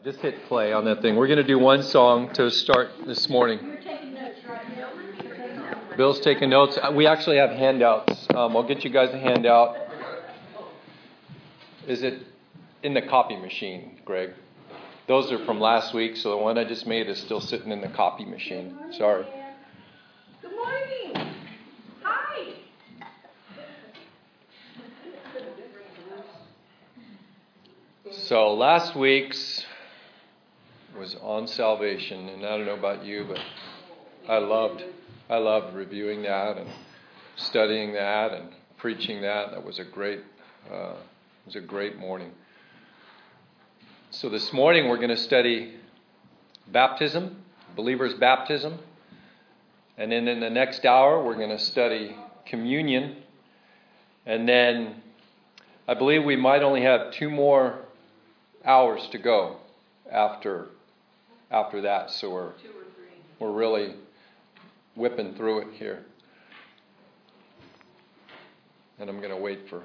Just hit play on that thing. We're going to do one song to start this morning. You're taking notes, right, Bill? Bill's taking notes. We actually have handouts. I'll get you guys a handout. Is it in the copy machine, Greg? Those are from last week, so the one I just made is still sitting in the copy machine. Sorry. Good morning. Hi. So last week's was on salvation, and I don't know about you, but I loved reviewing that and studying that and preaching that. That was a great morning. So this morning we're going to study baptism, believers' baptism, and then in the next hour we're going to study communion, and then I believe we might only have 2 more hours to go after that, so we're really whipping through it here. And I'm going to wait for.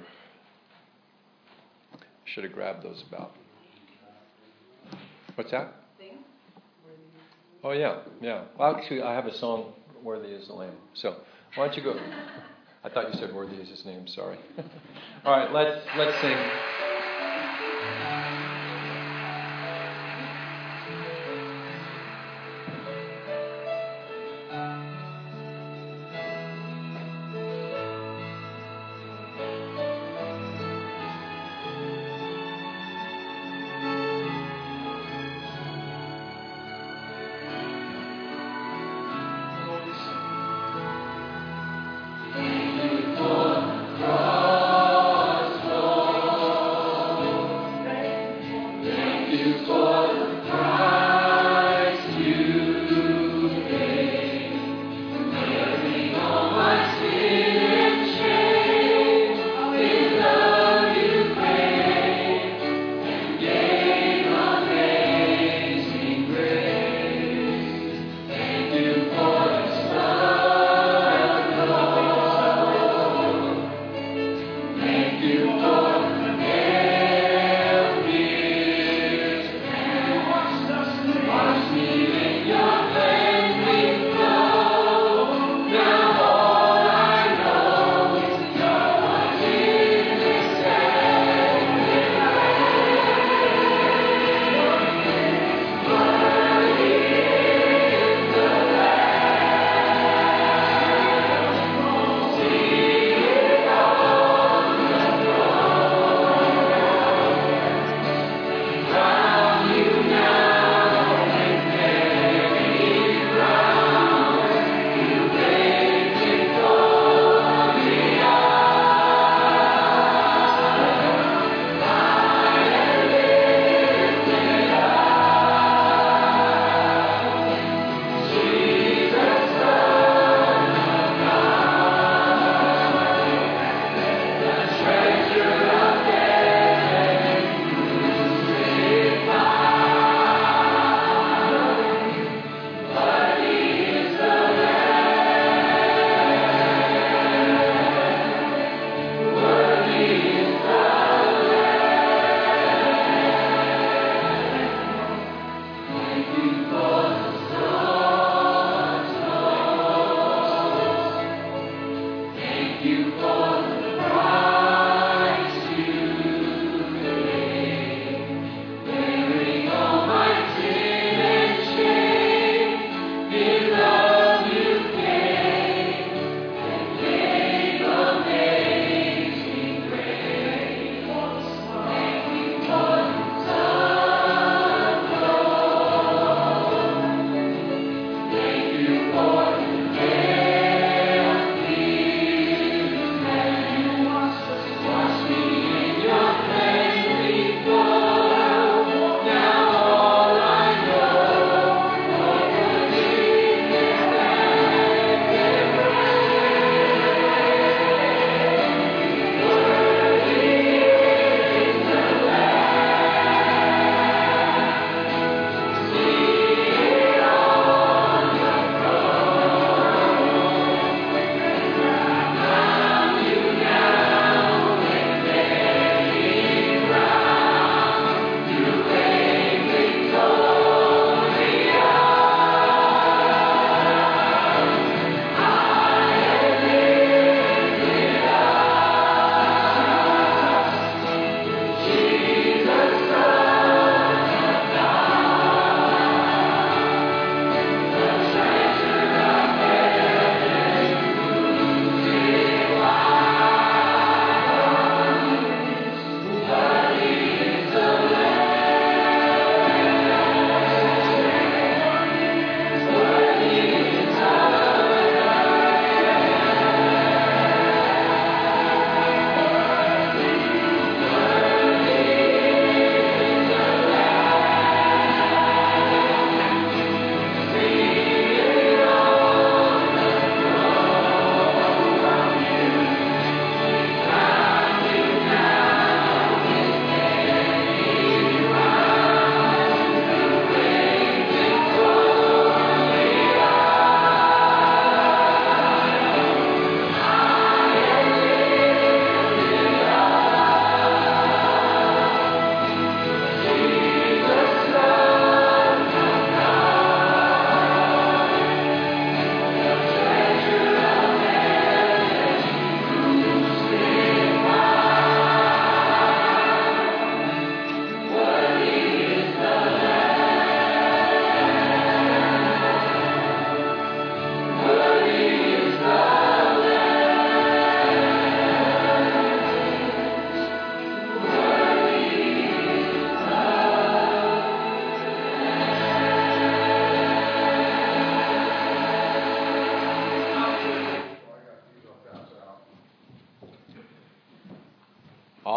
Should have grabbed those about. What's that? Oh yeah. Well, actually, I have a song, "Worthy is the Lamb." So why don't you go? I thought you said "Worthy is His name." Sorry. All right, let's sing.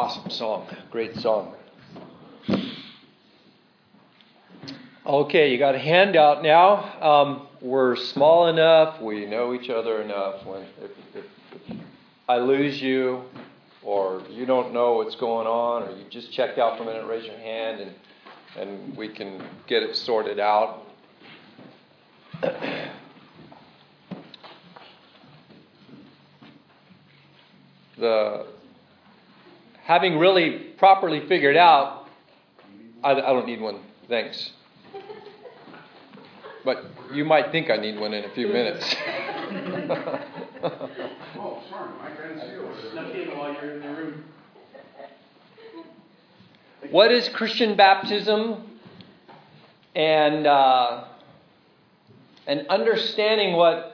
Awesome song. Great song. Okay, you got a handout now. We're small enough. We know each other enough. If I lose you, or you don't know what's going on, or you just checked out for a minute, raise your hand, and we can get it sorted out. Having really properly figured out, I don't need one, thanks. But you might think I need one in a few minutes. Oh, sorry, Mike, I didn't see you. Snuck in while you're in the room. What is Christian baptism? And understanding what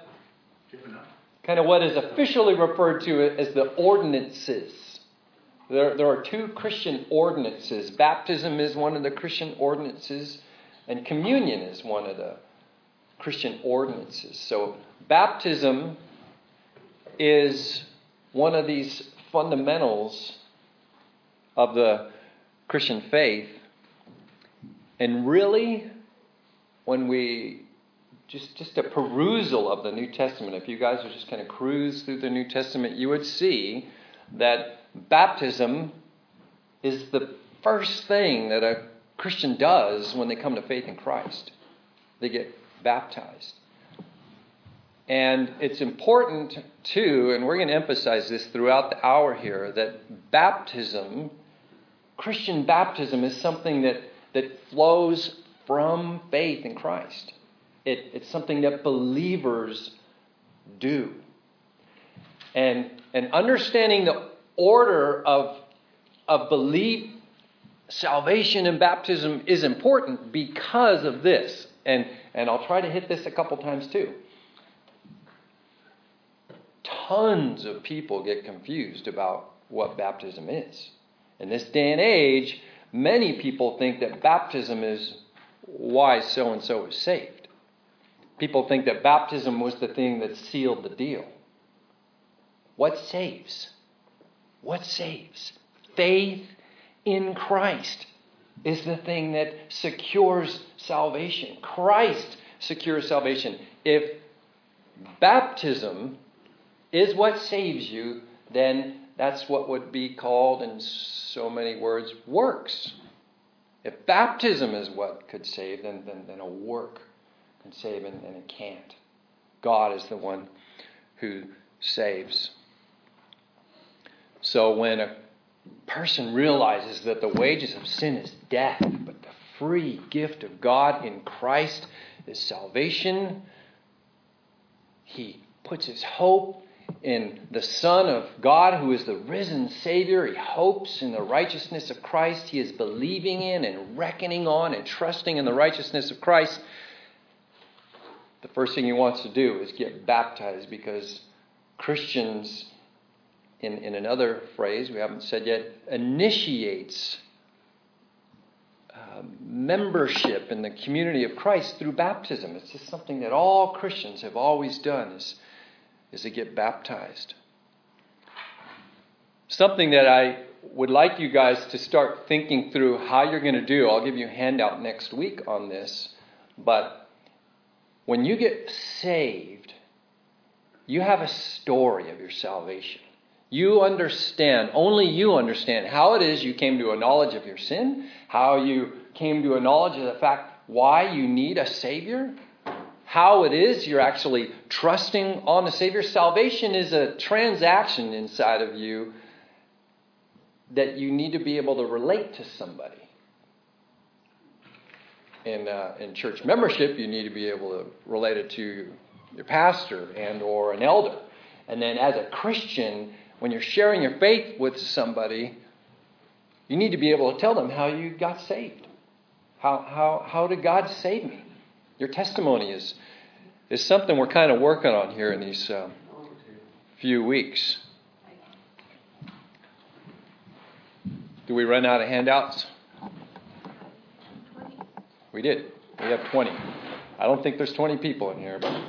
is officially referred to as the ordinances. There are two Christian ordinances. Baptism is one of the Christian ordinances, and communion is one of the Christian ordinances. So baptism is one of these fundamentals of the Christian faith. And really, when we just a perusal of the New Testament, if you guys are just kind of cruise through the New Testament, you would see that baptism is the first thing that a Christian does when they come to faith in Christ. They get baptized. And it's important too, and we're going to emphasize this throughout the hour here, that baptism, Christian baptism, is something that flows from faith in Christ. It's something that believers do. And understanding the order of belief, salvation, and baptism is important because of this. And I'll try to hit this a couple times too. Tons of people get confused about what baptism is. In this day and age, many people think that baptism is why so-and-so is saved. People think that baptism was the thing that sealed the deal. What saves? What saves? Faith in Christ is the thing that secures salvation. Christ secures salvation. If baptism is what saves you, then that's what would be called, in so many words, works. If baptism is what could save, then a work can save, and it can't. God is the one who saves. So when a person realizes that the wages of sin is death, but the free gift of God in Christ is salvation, he puts his hope in the Son of God, who is the risen Savior. He hopes in the righteousness of Christ. He is believing in and reckoning on and trusting in the righteousness of Christ. The first thing he wants to do is get baptized, because Christians, in another phrase we haven't said yet, initiates membership in the community of Christ through baptism. It's just something that all Christians have always done, is to get baptized. Something that I would like you guys to start thinking through how you're going to do. I'll give you a handout next week on this. But when you get saved, you have a story of your salvation. You understand, only you understand how it is you came to a knowledge of your sin, how you came to a knowledge of the fact why you need a Savior, how it is you're actually trusting on the Savior. Salvation is a transaction inside of you that you need to be able to relate to somebody. In church membership, you need to be able to relate it to your pastor and or an elder. And then as a Christian, when you're sharing your faith with somebody, you need to be able to tell them how you got saved. How did God save me? Your testimony is something we're kind of working on here in these few weeks. Do we run out of handouts? We did. We have 20. I don't think there's 20 people in here, but No,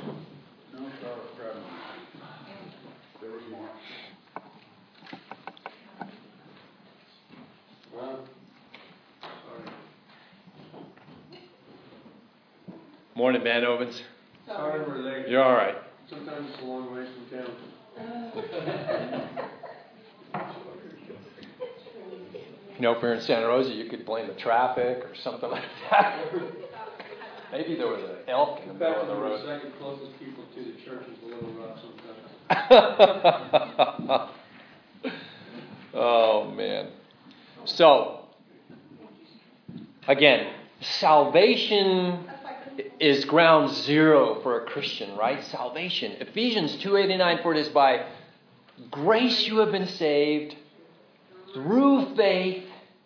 there was more. Morning, Van Ovens. Sorry we're late. You're all right. Sometimes it's a long way from town. You know, if we were in Santa Rosa, you could blame the traffic or something like that. Maybe there was an elk in the middle of the road. The second closest people to the church is a little rough sometimes. Oh, man. So, again, salvation is ground zero for a Christian, right? Salvation. Ephesians 2:89, for it is by grace you have been saved through faith.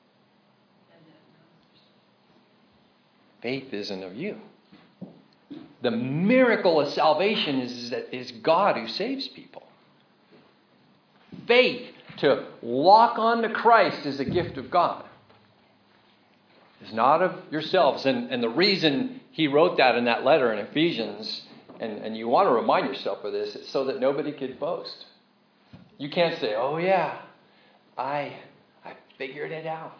Faith isn't of you. The miracle of salvation is that it's God who saves people. Faith, to lock on to Christ, is a gift of God. It's not of yourselves. And the reason he wrote that in that letter in Ephesians, and you want to remind yourself of this, it's so that nobody could boast. You can't say, oh yeah, I figured it out.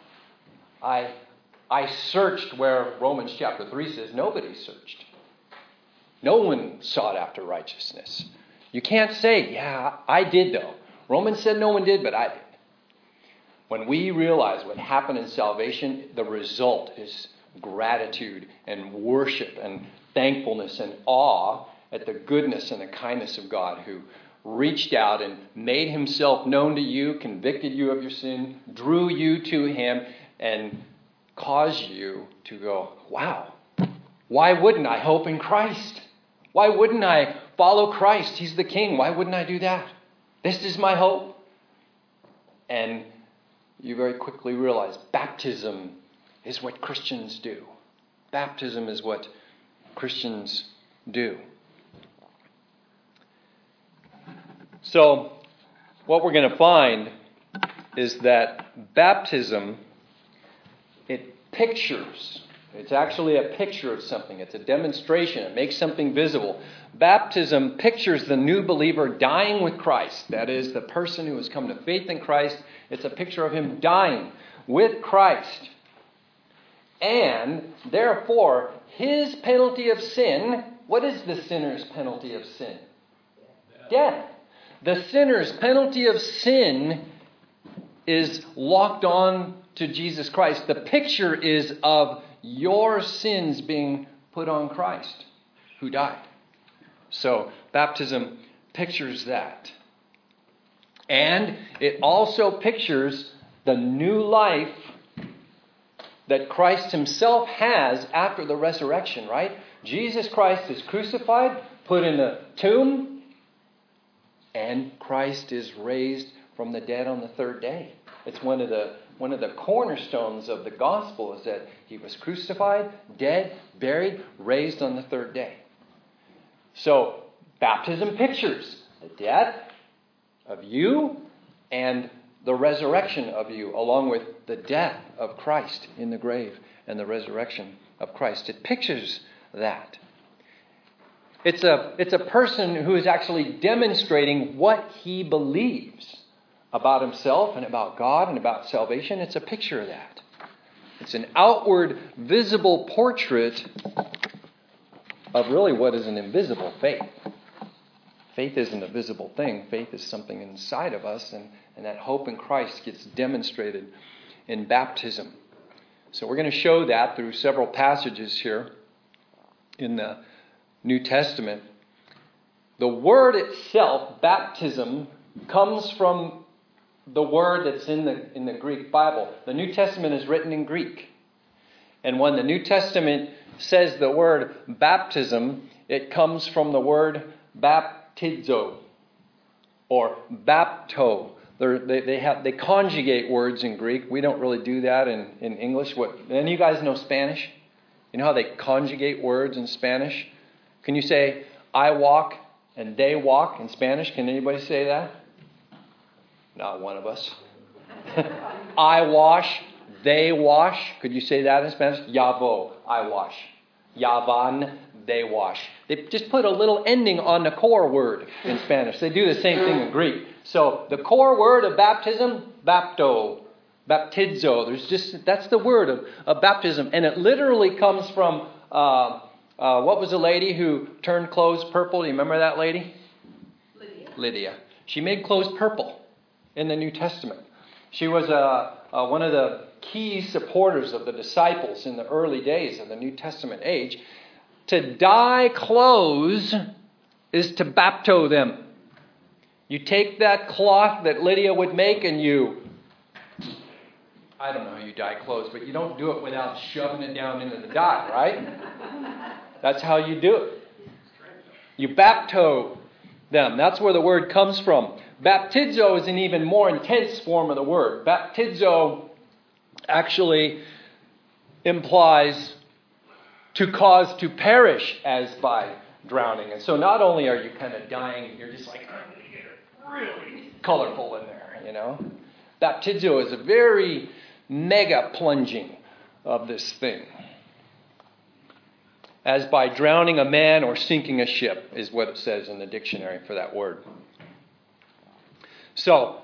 I searched where Romans chapter 3 says nobody searched. No one sought after righteousness. You can't say, yeah, I did though. Romans said no one did, but I did. When we realize what happened in salvation, the result is gratitude and worship and thankfulness and awe at the goodness and the kindness of God, who reached out and made himself known to you, convicted you of your sin, drew you to him, and caused you to go, wow, why wouldn't I hope in Christ? Why wouldn't I follow Christ? He's the King. Why wouldn't I do that? This is my hope. And you very quickly realize baptism is what Christians do. Baptism is what Christians do. So, what we're going to find is that baptism, it pictures. It's actually a picture of something. It's a demonstration. It makes something visible. Baptism pictures the new believer dying with Christ. That is, the person who has come to faith in Christ. It's a picture of him dying with Christ. And, therefore, his penalty of sin, what is the sinner's penalty of sin? Death. The sinner's penalty of sin is locked on to Jesus Christ. The picture is of your sins being put on Christ, who died. So, baptism pictures that. And it also pictures the new life that Christ himself has after the resurrection, right? Jesus Christ is crucified, put in a tomb, and Christ is raised from the dead on the third day. It's one of the cornerstones of the gospel is that he was crucified, dead, buried, raised on the third day. So, baptism pictures the death of you and the resurrection of you, along with the death of Christ in the grave and the resurrection of Christ. It pictures that. It's a person who is actually demonstrating what he believes about himself and about God and about salvation. It's a picture of that. It's an outward, visible portrait of really what is an invisible faith. Faith isn't a visible thing. Faith is something inside of us, and that hope in Christ gets demonstrated in baptism. So we're going to show that through several passages here in the New Testament. The word itself, baptism, comes from the word that's in the Greek Bible. The New Testament is written in Greek. And when the New Testament says the word baptism, it comes from the word baptizo or bapto. They conjugate words in Greek. We don't really do that in English. Any of you guys know Spanish? You know how they conjugate words in Spanish? Can you say, I walk and they walk in Spanish? Can anybody say that? Not one of us. I wash, they wash. Could you say that in Spanish? Llavo, I wash. Llavan, they wash. They just put a little ending on the core word in Spanish. They do the same thing in Greek. So the core word of baptism, bapto, baptizo. That's the word of baptism. And it literally comes from What was the lady who turned clothes purple? Do you remember that lady? Lydia. She made clothes purple in the New Testament. She was one of the key supporters of the disciples in the early days of the New Testament age. To dye clothes is to baptize them. You take that cloth that Lydia would make and I don't know how you dye clothes, but you don't do it without shoving it down into the dye, right? That's how you do it. You baptize them. That's where the word comes from. Baptizo is an even more intense form of the word. Baptizo actually implies to cause to perish as by drowning. And so not only are you kind of dying, you're just like, I'm going to get it really colorful in there, you know. Baptizo is a very mega plunging of this thing. As by drowning a man or sinking a ship is what it says in the dictionary for that word. So,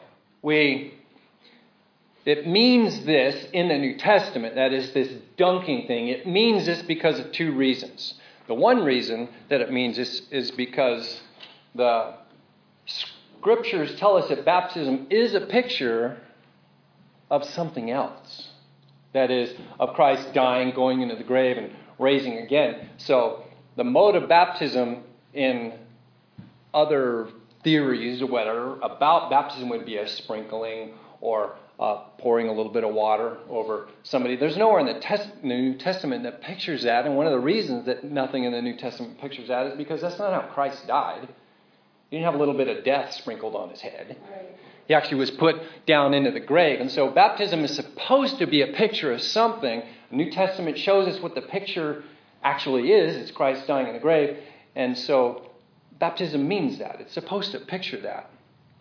it means this in the New Testament, that is this dunking thing. It means this because of two reasons. The one reason that it means this is because the Scriptures tell us that baptism is a picture of something else. That is, of Christ dying, going into the grave, and raising again. So, the mode of baptism in other theories or whatever about baptism would be a sprinkling or pouring a little bit of water over somebody. There's nowhere in the New Testament that pictures that, and one of the reasons that nothing in the New Testament pictures that is because that's not how Christ died. He didn't have a little bit of death sprinkled on his head. Right. He actually was put down into the grave. And so baptism is supposed to be a picture of something. The New Testament shows us what the picture actually is. It's Christ dying in the grave. And so baptism means that. It's supposed to picture that.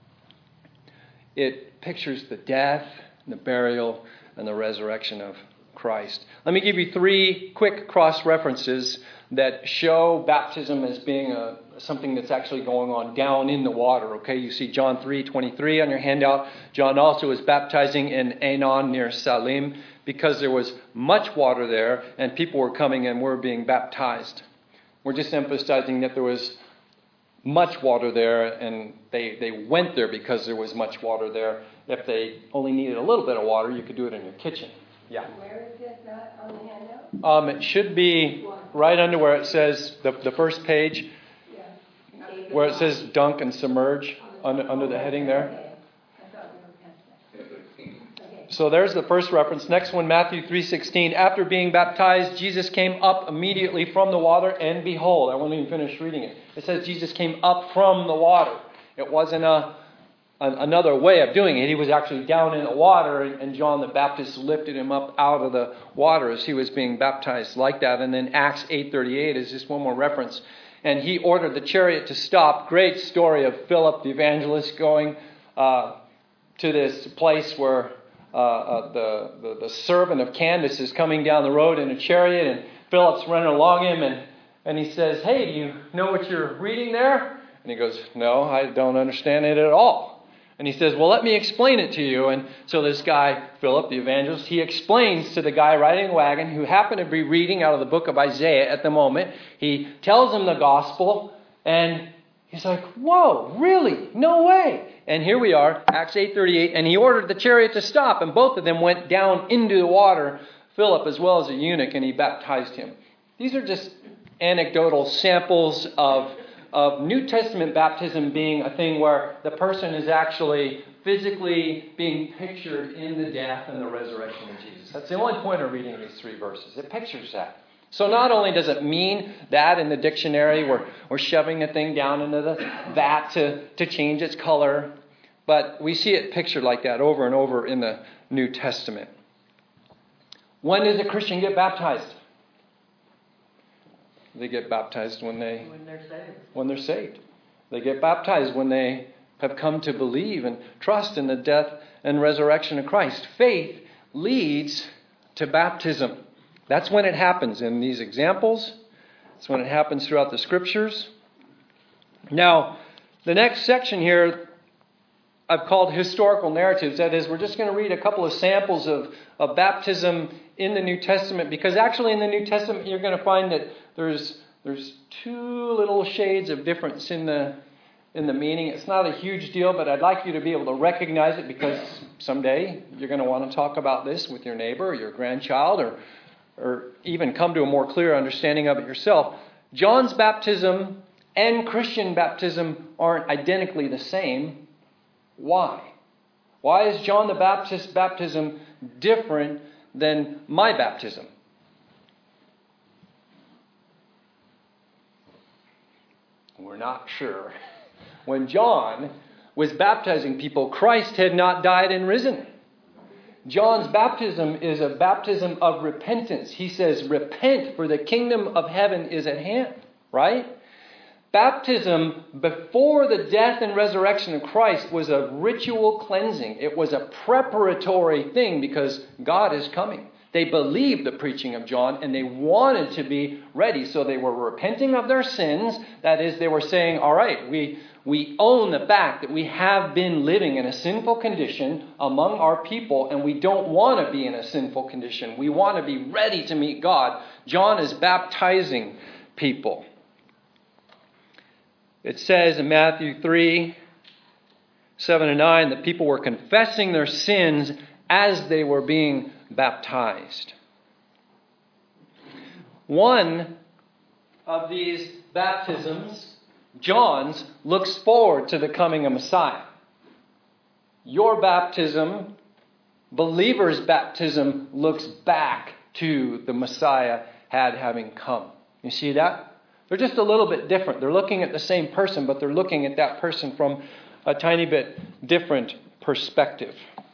It pictures the death, the burial, and the resurrection of Christ. Let me give you 3 quick cross-references that show baptism as being something that's actually going on down in the water. Okay, you see John 3:23 on your handout. John also was baptizing in Aenon near Salim because there was much water there and people were coming and were being baptized. We're just emphasizing that there was much water there, and they went there because there was much water there. If they only needed a little bit of water, you could do it in your kitchen. Yeah. Where is it on the handout? It should be right under where it says the first page, where it says dunk and submerge under the heading there. So there's the first reference. Next one, Matthew 3:16. After being baptized, Jesus came up immediately from the water, and behold, I won't even finish reading it. It says Jesus came up from the water. It wasn't another way of doing it. He was actually down in the water, and John the Baptist lifted him up out of the water as he was being baptized like that. And then Acts 8:38 is just one more reference. And he ordered the chariot to stop. Great story of Philip the evangelist going to this place where the servant of Candace is coming down the road in a chariot, and Philip's running along him, and he says, "Hey, do you know what you're reading there?" And he goes, "No, I don't understand it at all." And he says, "Well, let me explain it to you." And so this guy, Philip the evangelist, he explains to the guy riding the wagon, who happened to be reading out of the book of Isaiah at the moment. He tells him the gospel, and he's like, "Whoa, really? No way." And here we are, Acts 8:38, and he ordered the chariot to stop, and both of them went down into the water, Philip as well as a eunuch, and he baptized him. These are just anecdotal samples of New Testament baptism being a thing where the person is actually physically being pictured in the death and the resurrection of Jesus. That's the only point of reading these 3 verses. It pictures that. So not only does it mean that in the dictionary, we're shoving the thing down into the vat to change its color, but we see it pictured like that over and over in the New Testament. When does a Christian get baptized? They get baptized when they're saved. They get baptized when they have come to believe and trust in the death and resurrection of Christ. Faith leads to baptism. That's when it happens in these examples. It's when it happens throughout the Scriptures. Now, the next section here I've called historical narratives. That is, we're just going to read a couple of samples of baptism in the New Testament, because actually in the New Testament you're going to find that there's two little shades of difference in the meaning. It's not a huge deal, but I'd like you to be able to recognize it, because someday you're going to want to talk about this with your neighbor or your grandchild, or even come to a more clear understanding of it yourself. John's baptism and Christian baptism aren't identically the same. Why? Why is John the Baptist's baptism different than my baptism? We're not sure. When John was baptizing people, Christ had not died and risen. John's baptism is a baptism of repentance. He says, repent, for the kingdom of heaven is at hand. Right? Baptism before the death and resurrection of Christ was a ritual cleansing. It was a preparatory thing because God is coming. They believed the preaching of John and they wanted to be ready. So they were repenting of their sins. That is, they were saying, all right, we own the fact that we have been living in a sinful condition among our people, and we don't want to be in a sinful condition. We want to be ready to meet God. John is baptizing people. It says in Matthew 3, 7 and 9, that people were confessing their sins as they were being baptized. One of these baptisms, John's, looks forward to the coming of Messiah. Your baptism, believer's baptism, looks back to the Messiah having come. You see that? They're just a little bit different. They're looking at the same person, but they're looking at that person from a tiny bit different perspective.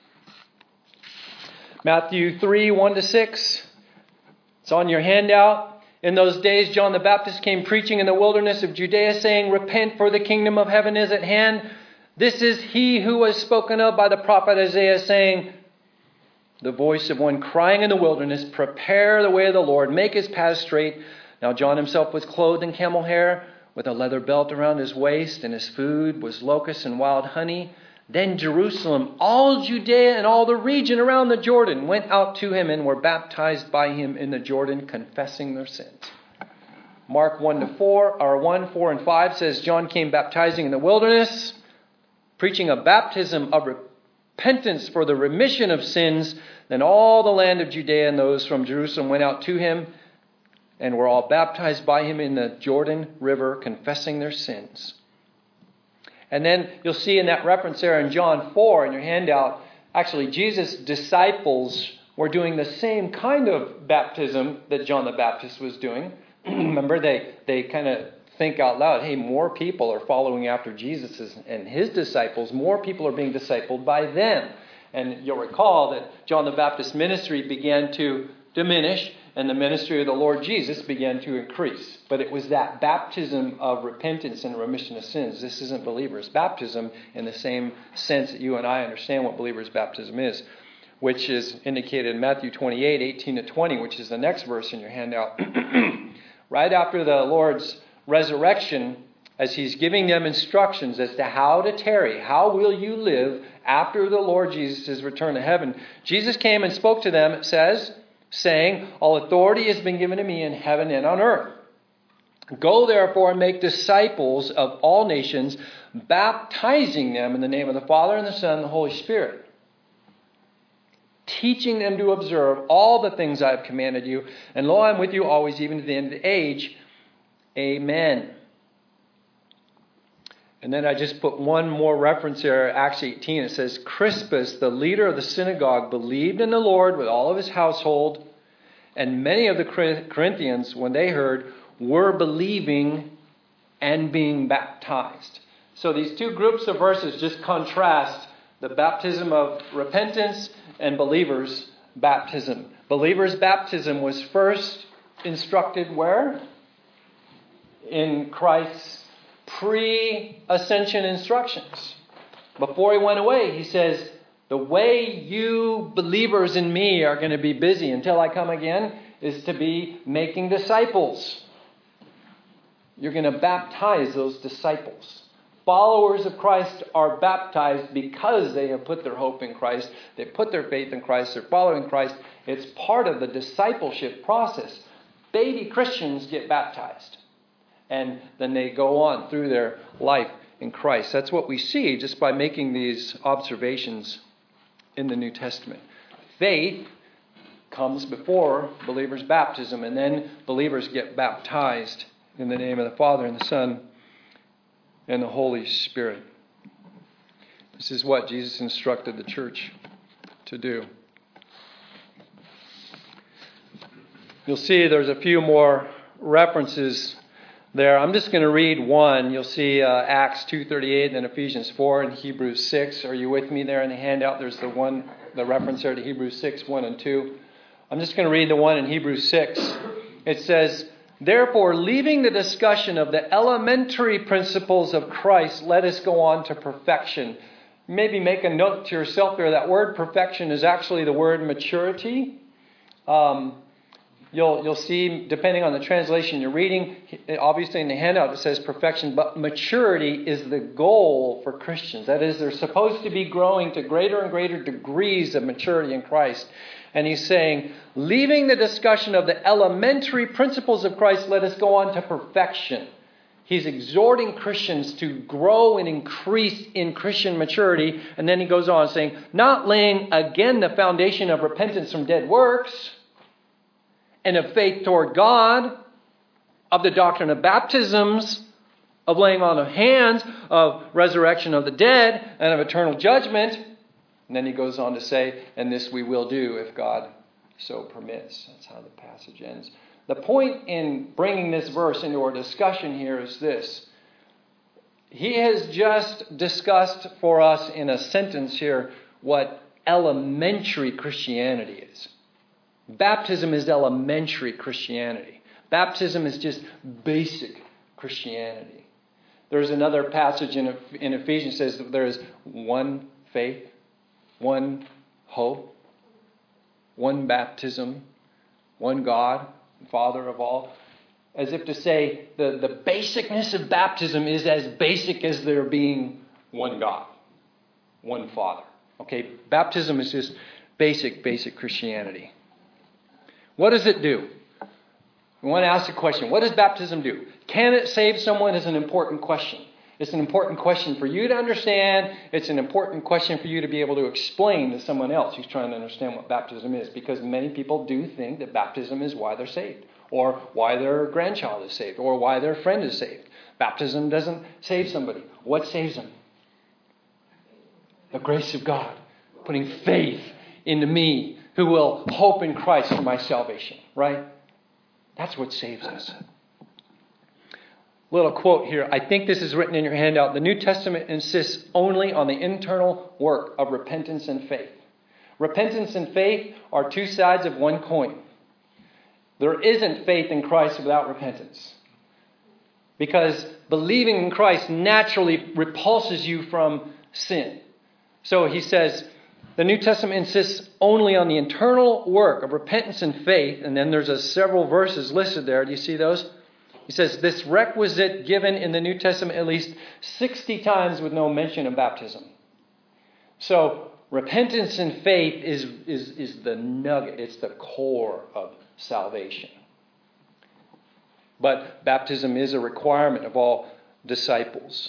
Matthew 3, 1-6. It's on your handout. In those days, John the Baptist came preaching in the wilderness of Judea, saying, repent, for the kingdom of heaven is at hand. This is he who was spoken of by the prophet Isaiah, saying, the voice of one crying in the wilderness, prepare the way of the Lord, make his paths straight. Now John himself was clothed in camel hair, with a leather belt around his waist, and his food was locusts and wild honey. Then Jerusalem, all Judea, and all the region around the Jordan went out to him and were baptized by him in the Jordan, confessing their sins. Mark 1, 4 and 5 says, John came baptizing in the wilderness, preaching a baptism of repentance for the remission of sins. Then all the land of Judea and those from Jerusalem went out to him, and were all baptized by him in the Jordan River, confessing their sins. And then you'll see in that reference there in John 4 in your handout, actually Jesus' disciples were doing the same kind of baptism that John the Baptist was doing. Remember, they kind of think out loud, hey, more people are following after Jesus and his disciples. More people are being discipled by them. And you'll recall that John the Baptist's ministry began to diminish, and the ministry of the Lord Jesus began to increase. But it was that baptism of repentance and remission of sins. This isn't believer's baptism in the same sense that you and I understand what believer's baptism is, which is indicated in Matthew 28, 18-20, which is the next verse in your handout. Right after the Lord's resurrection, as he's giving them instructions as to how to tarry, how will you live after the Lord Jesus' return to heaven, Jesus came and spoke to them, it says, saying, all authority has been given to me in heaven and on earth. Go therefore and make disciples of all nations, baptizing them in the name of the Father and the Son and the Holy Spirit, teaching them to observe all the things I have commanded you. And lo, I am with you always, even to the end of the age. Amen. And then I just put one more reference there, Acts 18. It says, Crispus, the leader of the synagogue, believed in the Lord with all of his household. And many of the Corinthians, when they heard, were believing and being baptized. So these two groups of verses just contrast the baptism of repentance and believers' baptism. Believers' baptism was first instructed where? In Christ's pre-ascension instructions. Before he went away, he says, the way you believers in me are going to be busy until I come again is to be making disciples. You're going to baptize those disciples. Followers of Christ are baptized because they have put their hope in Christ. They put their faith in Christ. They're following Christ. It's part of the discipleship process. Baby Christians get baptized. And then they go on through their life in Christ. That's what we see just by making these observations in the New Testament. Faith comes before believers' baptism, and then believers get baptized in the name of the Father and the Son and the Holy Spirit. This is what Jesus instructed the church to do. You'll see there's a few more references there. I'm just going to read one. You'll see Acts 2:38 and then Ephesians 4 and Hebrews 6. Are you with me there in the handout? There's the reference there to Hebrews 6, 1 and 2. I'm just going to read the one in Hebrews 6. It says, "Therefore, leaving the discussion of the elementary principles of Christ, let us go on to perfection." Maybe make a note to yourself there. That word perfection is actually the word maturity. You'll see, depending on the translation you're reading, obviously in the handout it says perfection, but maturity is the goal for Christians. That is, they're supposed to be growing to greater and greater degrees of maturity in Christ. And he's saying, leaving the discussion of the elementary principles of Christ, let us go on to perfection. He's exhorting Christians to grow and increase in Christian maturity. And then he goes on saying, not laying again the foundation of repentance from dead works and of faith toward God, of the doctrine of baptisms, of laying on of hands, of resurrection of the dead, and of eternal judgment. And then he goes on to say, and this we will do if God so permits. That's how the passage ends. The point in bringing this verse into our discussion here is this. He has just discussed for us in a sentence here what elementary Christianity is. Baptism is elementary Christianity. Baptism is just basic Christianity. There's another passage in Ephesians that says that there is one faith, one hope, one baptism, one God, Father of all. As if to say the basicness of baptism is as basic as there being one God, one Father. Okay, baptism is just basic Christianity. What does it do? We want to ask the question, what does baptism do? Can it save someone is an important question. It's an important question for you to understand. It's an important question for you to be able to explain to someone else who's trying to understand what baptism is. Because many people do think that baptism is why they're saved, or why their grandchild is saved, or why their friend is saved. Baptism doesn't save somebody. What saves them? The grace of God, putting faith into me, who will hope in Christ for my salvation, right? That's what saves us. Little quote here. I think this is written in your handout. The New Testament insists only on the internal work of repentance and faith. Repentance and faith are two sides of one coin. There isn't faith in Christ without repentance. Because believing in Christ naturally repulses you from sin. So he says, the New Testament insists only on the internal work of repentance and faith. And then there's several verses listed there. Do you see those? He says, this requisite given in the New Testament at least 60 times with no mention of baptism. So repentance and faith is the nugget. It's the core of salvation. But baptism is a requirement of all disciples.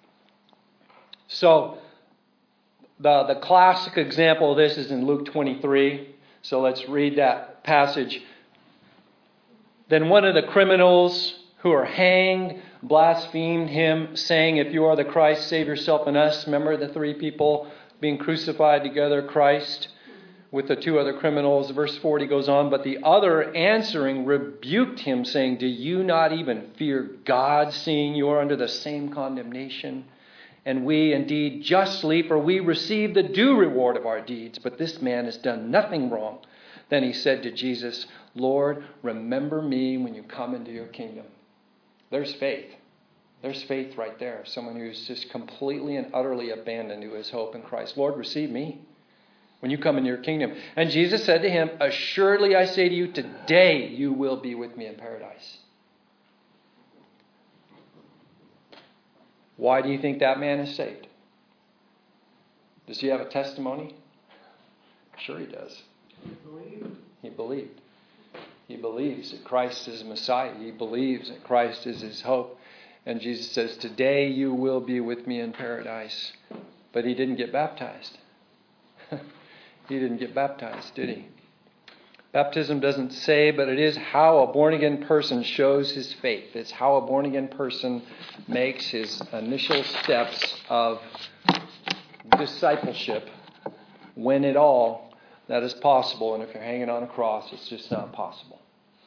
So the classic example of this is in Luke 23. So let's read that passage. Then one of the criminals who are hanged blasphemed him, saying, if you are the Christ, save yourself and us. Remember the three people being crucified together, Christ with the two other criminals. Verse 40 goes on, but the other answering rebuked him, saying, do you not even fear God, seeing you are under the same condemnation? And we indeed justly, for we receive the due reward of our deeds, but this man has done nothing wrong. Then he said to Jesus, Lord, remember me when you come into your kingdom. There's faith. There's faith right there. Someone who's just completely and utterly abandoned to his hope in Christ. Lord, receive me when you come into your kingdom. And Jesus said to him, assuredly I say to you, today you will be with me in paradise. Why do you think that man is saved? Does he have a testimony? Sure he does. He believed. He believes that Christ is Messiah. He believes that Christ is his hope. And Jesus says, today you will be with me in paradise. But he didn't get baptized. He didn't get baptized, did he? Baptism doesn't say, but it is how a born-again person shows his faith. It's how a born-again person makes his initial steps of discipleship, when at all that is possible. And if you're hanging on a cross, it's just not possible.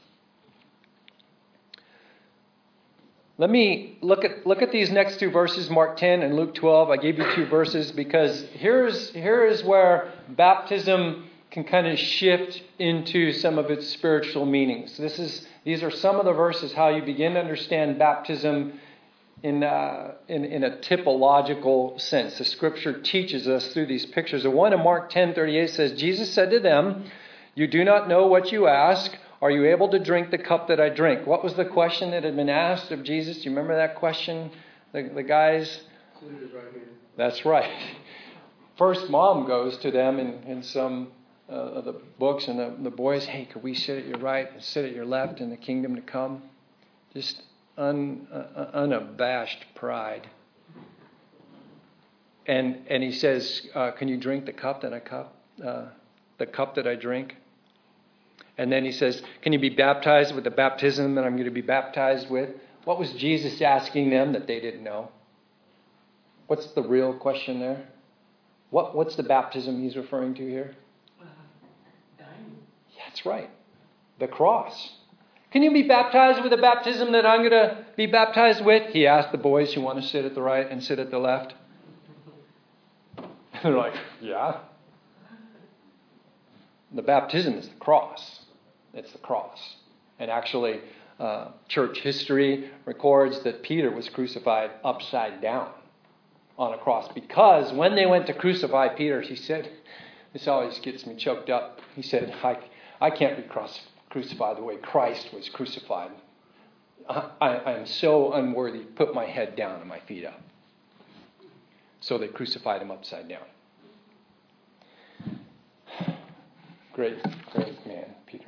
Let me look at these next two verses, Mark 10 and Luke 12. I gave you two verses because here is where baptism can kind of shift into some of its spiritual meanings. These are some of the verses how you begin to understand baptism in a typological sense. The Scripture teaches us through these pictures. The one in Mark 10:38 says, Jesus said to them, "You do not know what you ask. Are you able to drink the cup that I drink?" What was the question that had been asked of Jesus? Do you remember that question? The guys? That's right. First, mom goes to them in some of the books, and the boys, hey, could we sit at your right and sit at your left in the kingdom to come? Just unabashed pride. And he says, can you drink the cup that I drink? And then he says, can you be baptized with the baptism that I'm going to be baptized with? What was Jesus asking them that they didn't know? What's the real question there? What's the baptism he's referring to here? Dying. Yeah, that's right. The cross. Can you be baptized with the baptism that I'm going to be baptized with? He asked the boys who want to sit at the right and sit at the left. And they're like, yeah. The baptism is the cross. It's the cross. And actually, church history records that Peter was crucified upside down on a cross. Because when they went to crucify Peter, he said, this always gets me choked up. He said, I can't be crucified the way Christ was crucified. I am so unworthy. Put my head down and my feet up. So they crucified him upside down. Great man, Peter.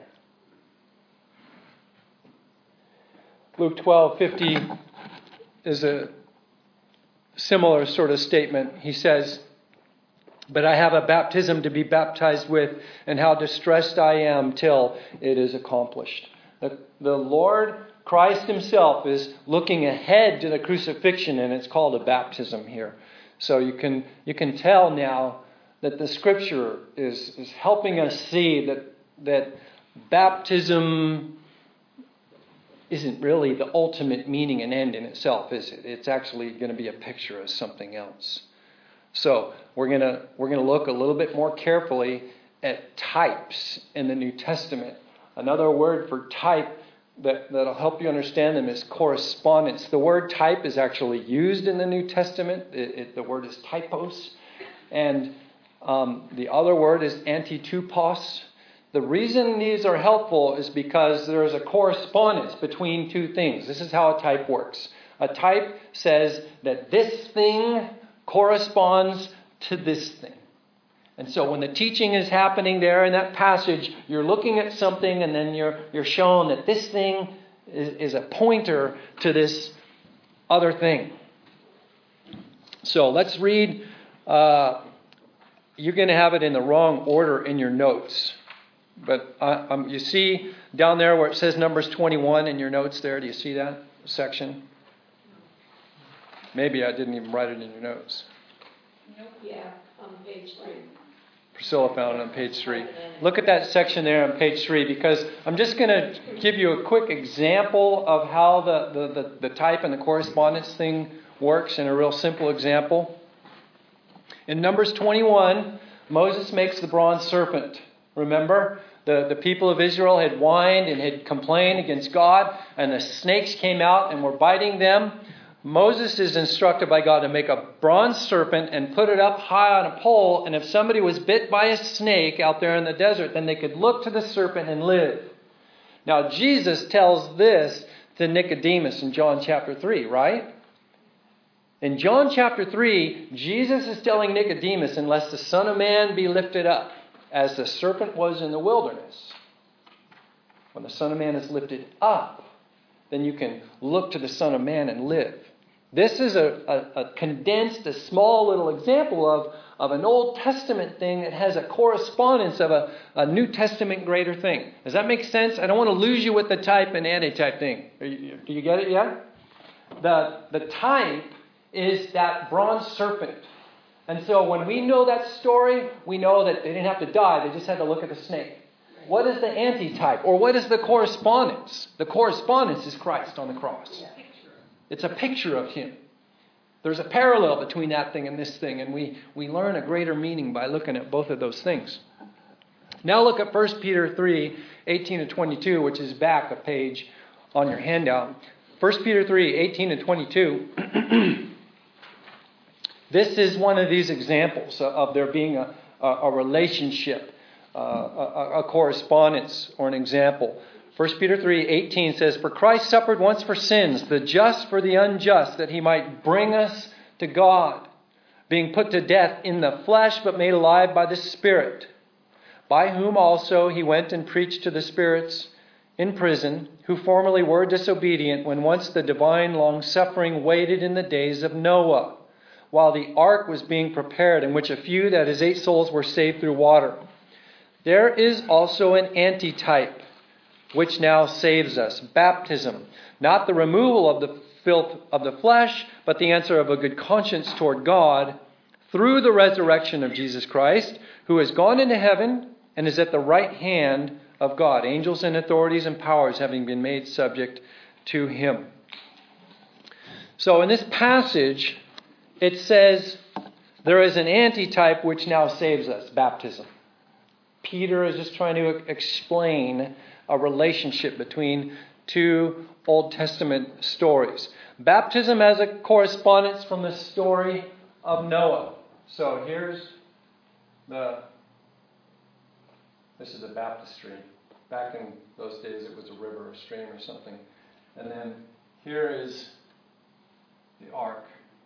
Luke 12:50 is a similar sort of statement. He says, "But I have a baptism to be baptized with, and how distressed I am till it is accomplished." The Lord Christ himself is looking ahead to the crucifixion, and it's called a baptism here. So you can tell now that the Scripture is helping us see that baptism isn't really the ultimate meaning and end in itself, is it? It's actually going to be a picture of something else. So we're going to look a little bit more carefully at types in the New Testament. Another word for type that'll help you understand them is correspondence. The word type is actually used in the New Testament. The word is typos. And the other word is antitupos. The reason these are helpful is because there is a correspondence between two things. This is how a type works. A type says that this thing corresponds to this thing. And so when the teaching is happening there in that passage, you're looking at something and then you're shown that this thing is a pointer to this other thing. So let's read. You're going to have it in the wrong order in your notes. But you see down there where it says Numbers 21 in your notes there. Do you see that section? Maybe I didn't even write it in your notes. Yeah, on page 3. Priscilla found it on page 3. Look at that section there on page 3, because I'm just going to give you a quick example of how the type and the correspondence thing works in a real simple example. In Numbers 21, Moses makes the bronze serpent. Remember? The people of Israel had whined and had complained against God, and the snakes came out and were biting them. Moses is instructed by God to make a bronze serpent and put it up high on a pole, and if somebody was bit by a snake out there in the desert, then they could look to the serpent and live. Now, Jesus tells this to Nicodemus in John chapter 3, right? In John chapter 3, Jesus is telling Nicodemus, unless the Son of Man be lifted up, as the serpent was in the wilderness. When the Son of Man is lifted up, then you can look to the Son of Man and live. This is a condensed, a small little example of an Old Testament thing that has a correspondence of a New Testament greater thing. Does that make sense? I don't want to lose you with the type and antitype thing. Do you get it yet? The type is that bronze serpent. And so when we know that story, we know that they didn't have to die. They just had to look at the snake. What is the antitype? Or what is the correspondence? The correspondence is Christ on the cross. It's a picture of Him. There's a parallel between that thing and this thing. And we learn a greater meaning by looking at both of those things. Now look at 1 Peter 3, 18 to 22, which is back a page on your handout. 1 Peter 3, 18 to 22. This is one of these examples of there being a relationship, a correspondence or an example. 1 Peter 3:18 says, "For Christ suffered once for sins, the just for the unjust, that He might bring us to God, being put to death in the flesh, but made alive by the Spirit, by whom also He went and preached to the spirits in prison, who formerly were disobedient, when once the divine long-suffering waited in the days of Noah, while the ark was being prepared, in which a few, that is 8 souls, were saved through water. There is also an antitype, which now saves us, baptism, not the removal of the filth of the flesh, but the answer of a good conscience toward God, through the resurrection of Jesus Christ, who has gone into heaven and is at the right hand of God, angels and authorities and powers having been made subject to Him." So in this passage, it says there is an antitype which now saves us, baptism. Peter is just trying to explain a relationship between two Old Testament stories. Baptism has a correspondence from the story of Noah. So this is a baptistry. Back in those days it was a river or stream or something. And then here is the ark.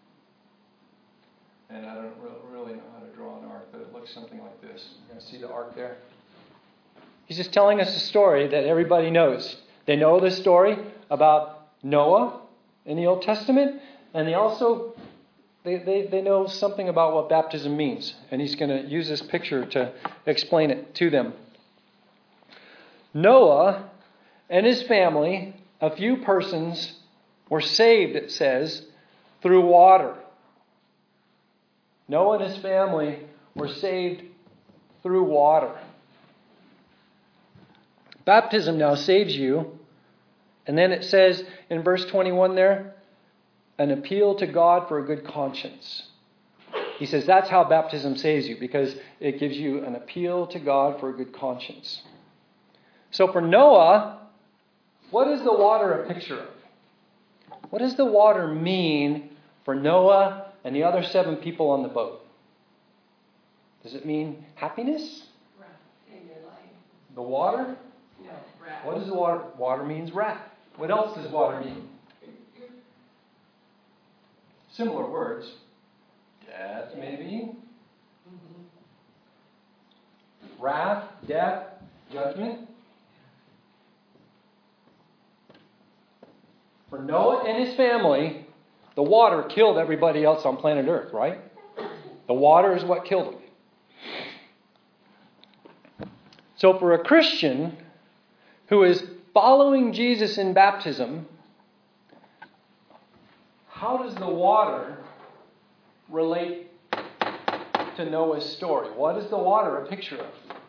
And I don't really know how to draw an ark, but it looks something like this. You're going to see the ark there? He's just telling us a story that everybody knows. They know the story about Noah in the Old Testament, and they also they know something about what baptism means. And he's going to use this picture to explain it to them. Noah and his family, a few persons, were saved, it says, through water. Noah and his family were saved through water. Baptism now saves you. And then it says in verse 21 there, an appeal to God for a good conscience. He says that's how baptism saves you, because it gives you an appeal to God for a good conscience. So for Noah, what is the water a picture of? What does the water mean for Noah and the other 7 people on the boat? Does it mean happiness? Wrath in your life. The water? No, wrath. What does the water? Water means wrath. What else does water mean? Similar words. Death, maybe. Mm-hmm. Wrath, death, judgment. For Noah and his family, the water killed everybody else on planet Earth, right? The water is what killed them. So for a Christian who is following Jesus in baptism, how does the water relate to Noah's story? What is the water a picture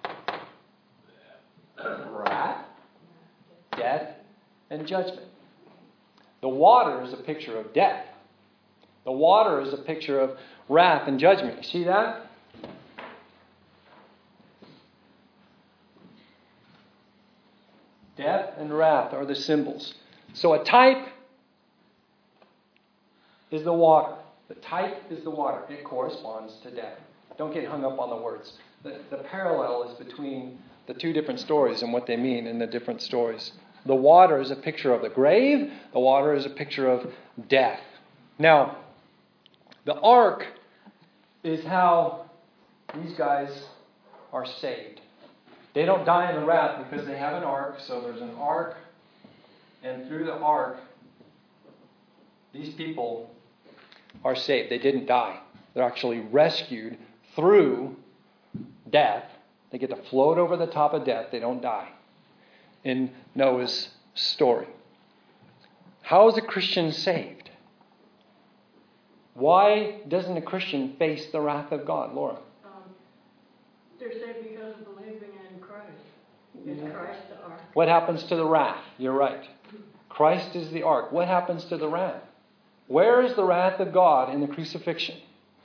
of? Wrath, death, and judgment. The water is a picture of death. The water is a picture of wrath and judgment. You see that? Death and wrath are the symbols. So a type is the water. The type is the water. It corresponds to death. Don't get hung up on the words. The parallel is between the two different stories and what they mean in the different stories. The water is a picture of the grave. The water is a picture of death. Now, The ark is how these guys are saved. They don't die in the raft because they have an ark. So there's an ark, and through the ark, these people are saved. They didn't die. They're actually rescued through death. They get to float over the top of death. They don't die. In Noah's story. How is a Christian saved? Why doesn't a Christian face the wrath of God, Laura? They're saved because of believing in Christ. Is Christ the ark? What happens to the wrath? You're right. Christ is the ark. What happens to the wrath? Where is the wrath of God in the crucifixion?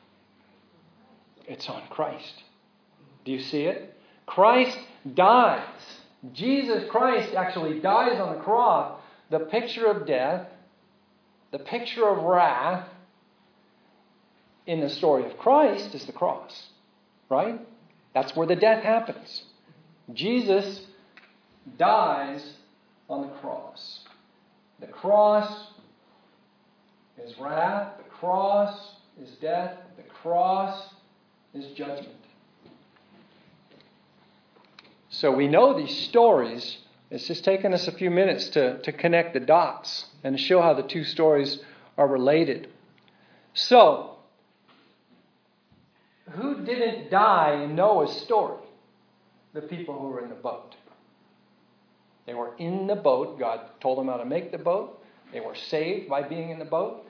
It's on Christ. Do you see it? Christ dies. Jesus Christ actually dies on the cross. The picture of death, the picture of wrath in the story of Christ is the cross. Right? That's where the death happens. Jesus dies on the cross. The cross is wrath. The cross is death. The cross is judgment. So we know these stories. It's just taken us a few minutes to connect the dots and to show how the two stories are related. So, who didn't die in Noah's story? The people who were in the boat. They were in the boat. God told them how to make the boat. They were saved by being in the boat.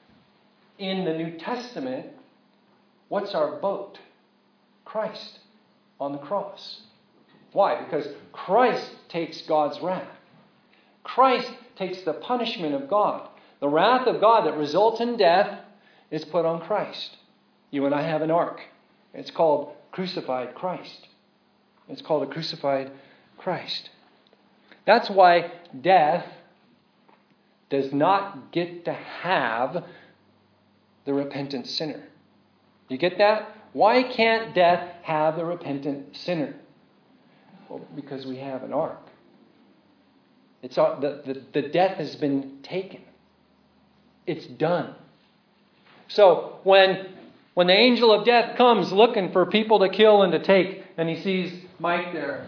In the New Testament, what's our boat? Christ on the cross. Why? Because Christ takes God's wrath. Christ takes the punishment of God. The wrath of God that results in death is put on Christ. You and I have an ark. It's called crucified Christ. It's called a crucified Christ. That's why death does not get to have the repentant sinner. You get that? Why can't death have the repentant sinner? Well, because we have an ark. It's the death has been taken. It's done. So when the angel of death comes looking for people to kill and to take, and he sees Mike there,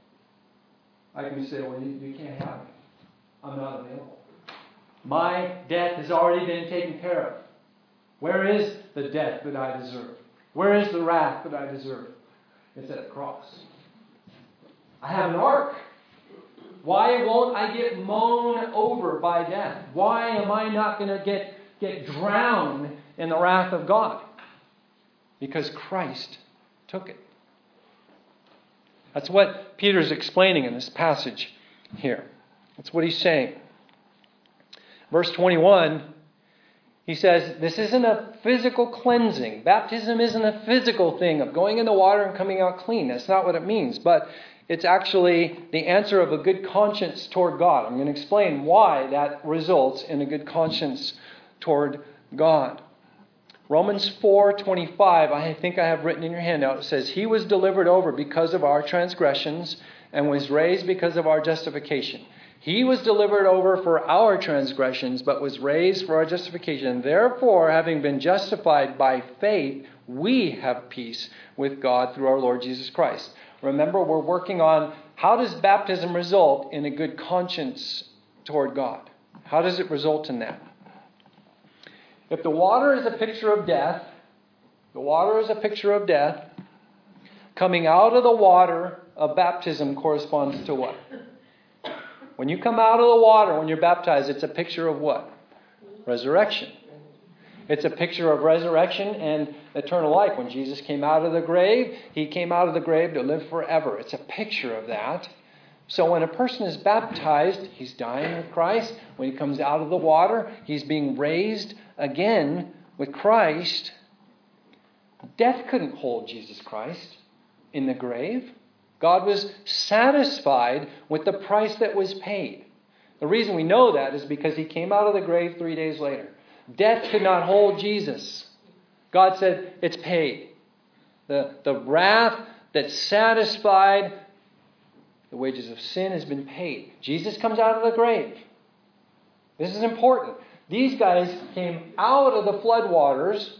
I can say, well, you can't have me. I'm not available. My death has already been taken care of. Where is the death that I deserve? Where is the wrath that I deserve? It's at the cross. I have an ark. Why won't I get mown over by death? Why am I not going to get drowned in the wrath of God? Because Christ took it. That's what Peter's explaining in this passage here. That's what he's saying. Verse 21, he says, this isn't a physical cleansing. Baptism isn't a physical thing of going in the water and coming out clean. That's not what it means. But it's actually the answer of a good conscience toward God. I'm going to explain why that results in a good conscience toward God. Romans 4:25, I think I have written in your handout, it says, He was delivered over because of our transgressions and was raised because of our justification. He was delivered over for our transgressions, but was raised for our justification. Therefore, having been justified by faith, we have peace with God through our Lord Jesus Christ. Remember, we're working on how does baptism result in a good conscience toward God? How does it result in that? If the water is a picture of death, coming out of the water of baptism corresponds to what? When you come out of the water, when you're baptized, it's a picture of what? Resurrection. It's a picture of resurrection and eternal life. When Jesus came out of the grave, He came out of the grave to live forever. It's a picture of that. So when a person is baptized, he's dying with Christ. When he comes out of the water, he's being raised again with Christ. Death couldn't hold Jesus Christ in the grave. God was satisfied with the price that was paid. The reason we know that is because He came out of the grave 3 days later. Death could not hold Jesus. God said, it's paid. The wrath that satisfied the wages of sin has been paid. Jesus comes out of the grave. This is important. These guys came out of the floodwaters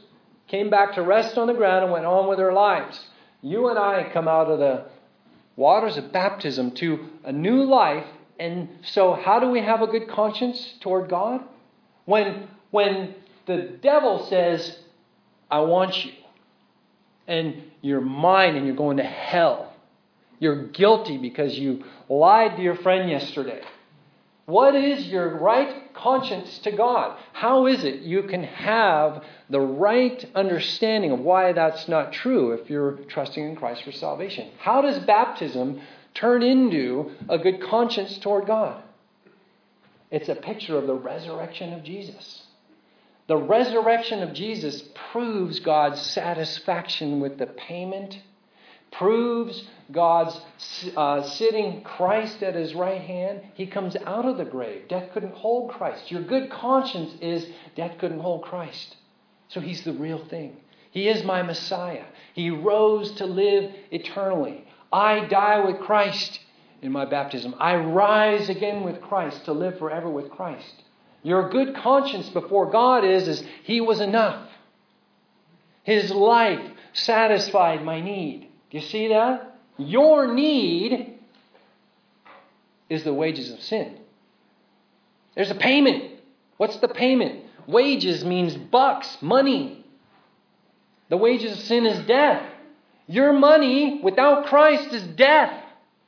came back to rest on the ground and went on with their lives. You and I come out of the waters of baptism to a new life. And so how do we have a good conscience toward God? When the devil says, I want you, and you're mine and you're going to hell. You're guilty because you lied to your friend yesterday. What is your right conscience to God? How is it you can have the right understanding of why that's not true if you're trusting in Christ for salvation? How does baptism turn into a good conscience toward God? It's a picture of the resurrection of Jesus. The resurrection of Jesus proves God's satisfaction with the payment, proves God's sitting Christ at his right hand. He comes out of the grave. Death couldn't hold Christ. Your good conscience is death couldn't hold Christ. So he's the real thing. He is my Messiah. He rose to live eternally. I die with Christ in my baptism. I rise again with Christ to live forever with Christ. Your good conscience before God is he was enough. His life satisfied my need. Do you see that? Your need is the wages of sin. There's a payment. What's the payment? Wages means bucks, money. The wages of sin is death. Your money without Christ is death.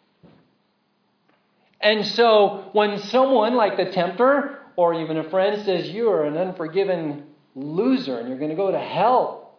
And so when someone like the tempter or even a friend says you are an unforgiven loser and you're going to go to hell,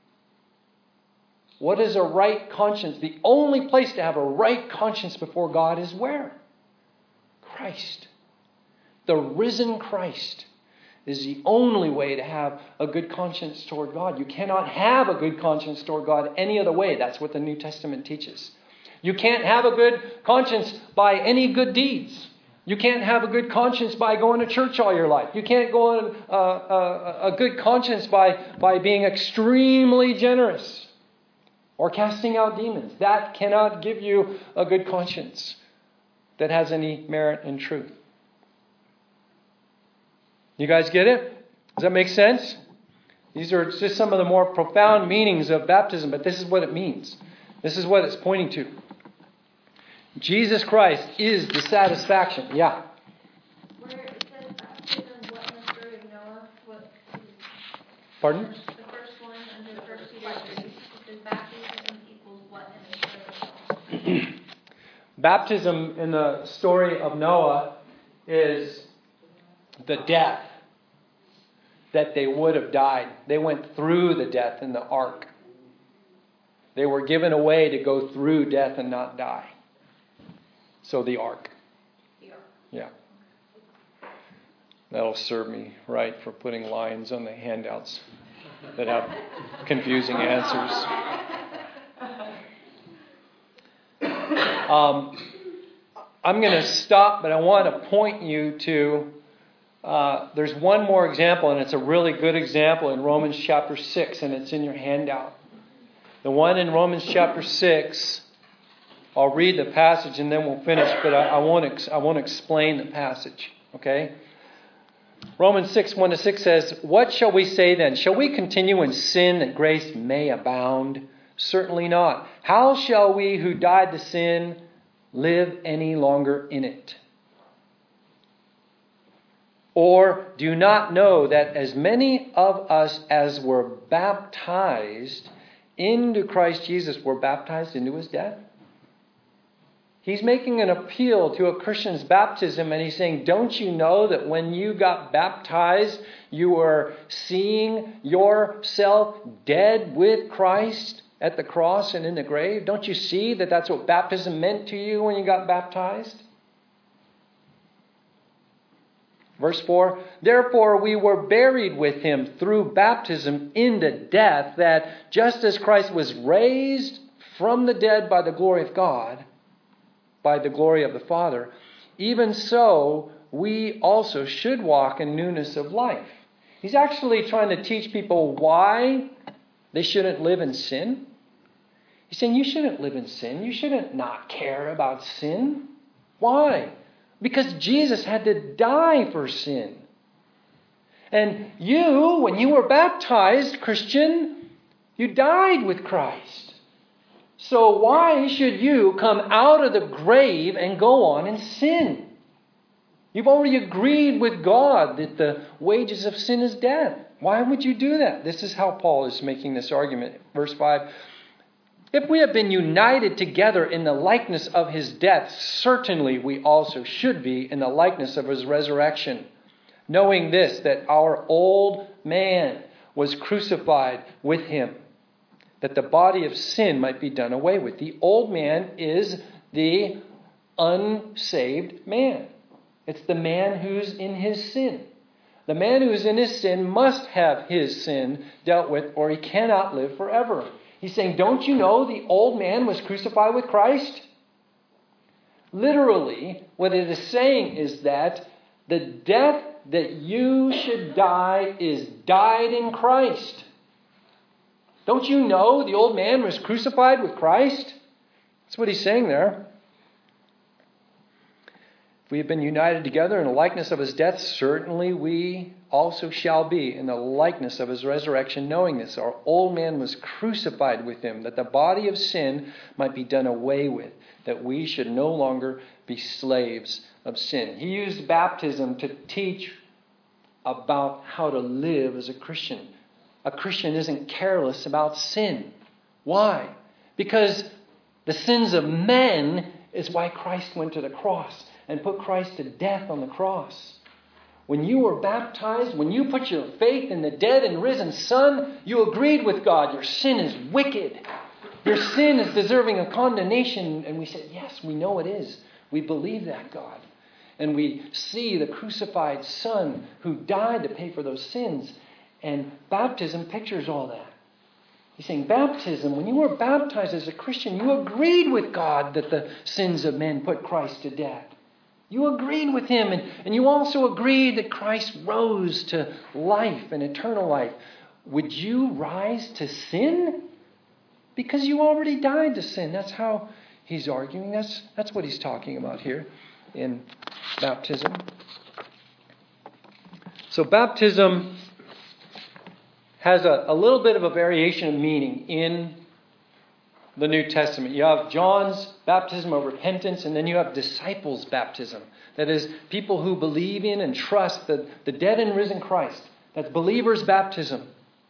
what is a right conscience? The only place to have a right conscience before God is where? Christ. The risen Christ is the only way to have a good conscience toward God. You cannot have a good conscience toward God any other way. That's what the New Testament teaches. You can't have a good conscience by any good deeds. You can't have a good conscience by going to church all your life. You can't go on a good conscience by being extremely generous or casting out demons. That cannot give you a good conscience that has any merit and truth. You guys get it? Does that make sense? These are just some of the more profound meanings of baptism, but this is what it means. This is what it's pointing to. Jesus Christ is the satisfaction. Yeah. Where it says baptism, what in the story of Noah? What is, Pardon? the first one under the first two days, it says baptism equals what in the story of Noah? Baptism in the story of Noah is the death that they would have died. They went through the death in the ark. They were given a way to go through death and not die. So the ark. Yeah. That'll serve me right for putting lines on the handouts that have confusing answers. I'm going to stop, but I want to point you to there's one more example, and it's a really good example in Romans chapter 6, and it's in your handout. The one in Romans chapter 6, I'll read the passage and then we'll finish, but I want to explain the passage, okay? Romans 6, 1-6 says, "What shall we say then? Shall we continue in sin that grace may abound? Certainly not. How shall we who died to sin live any longer in it? Or do you not know that as many of us as were baptized into Christ Jesus were baptized into his death?" He's making an appeal to a Christian's baptism, and he's saying, don't you know that when you got baptized, you were seeing yourself dead with Christ at the cross and in the grave? Don't you see that that's what baptism meant to you when you got baptized? Verse 4, "Therefore we were buried with him through baptism into death, that just as Christ was raised from the dead by the glory of God, by the glory of the Father, even so we also should walk in newness of life." He's actually trying to teach people why they shouldn't live in sin. He's saying you shouldn't live in sin. You shouldn't not care about sin. Why? Because Jesus had to die for sin. And you, when you were baptized, Christian, you died with Christ. So why should you come out of the grave and go on and sin? You've already agreed with God that the wages of sin is death. Why would you do that? This is how Paul is making this argument. Verse 5. If we have been united together in the likeness of his death, certainly we also should be in the likeness of his resurrection. Knowing this, that our old man was crucified with him, that the body of sin might be done away with. The old man is the unsaved man. It's the man who's in his sin. The man who's in his sin must have his sin dealt with, or he cannot live forever. He's saying, don't you know the old man was crucified with Christ? Literally, what it is saying is that the death that you should die is died in Christ. Don't you know the old man was crucified with Christ? That's what he's saying there. If we have been united together in the likeness of his death, certainly we also shall be in the likeness of his resurrection, knowing this. Our old man was crucified with him, that the body of sin might be done away with, that we should no longer be slaves of sin. He used baptism to teach about how to live as a Christian. A Christian isn't careless about sin. Why? Because the sins of men is why Christ went to the cross and put Christ to death on the cross. When you were baptized, when you put your faith in the dead and risen Son, you agreed with God. Your sin is wicked. Your sin is deserving of condemnation. And we said, yes, we know it is. We believe that, God. And we see the crucified Son who died to pay for those sins. And baptism pictures all that. He's saying baptism, when you were baptized as a Christian, you agreed with God that the sins of men put Christ to death. You agreed with him, and you also agreed that Christ rose to life and eternal life. Would you rise to sin? Because you already died to sin. That's how he's arguing. That's what he's talking about here in baptism. So baptism has a little bit of a variation of meaning in the New Testament. You have John's baptism of repentance, and then you have disciples' baptism. That is, people who believe in and trust the dead and risen Christ. That's believers' baptism.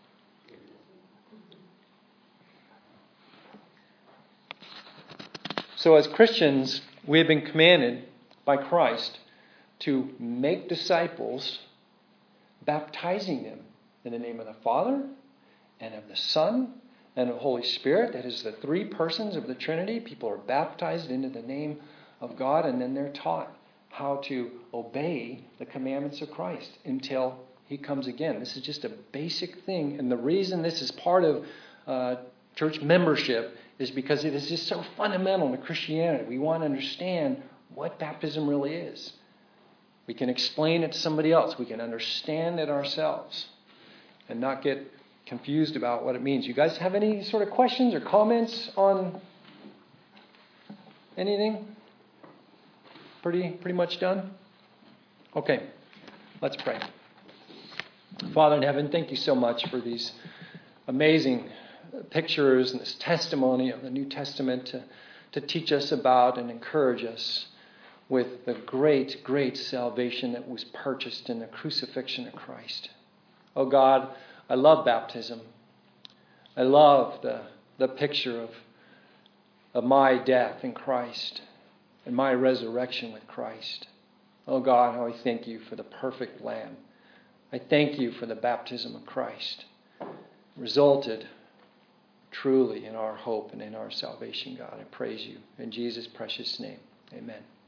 So as Christians, we have been commanded by Christ to make disciples, baptizing them in the name of the Father and of the Son and of the Holy Spirit. That is the three persons of the Trinity. People are baptized into the name of God, and then they're taught how to obey the commandments of Christ until he comes again. This is just a basic thing. And the reason this is part of church membership is because it is just so fundamental to Christianity. We want to understand what baptism really is. We can explain it to somebody else. We can understand it ourselves and not get confused about what it means. You guys have any sort of questions or comments on anything? Pretty much done? Okay, let's pray. Father in heaven, thank you so much for these amazing pictures and this testimony of the New Testament to teach us about and encourage us with the great, great salvation that was purchased in the crucifixion of Christ. Oh God, I love baptism. I love the picture of my death in Christ and my resurrection with Christ. Oh God, how I thank you for the perfect Lamb. I thank you for the baptism of Christ. Resulted truly in our hope and in our salvation, God. I praise you in Jesus' precious name. Amen.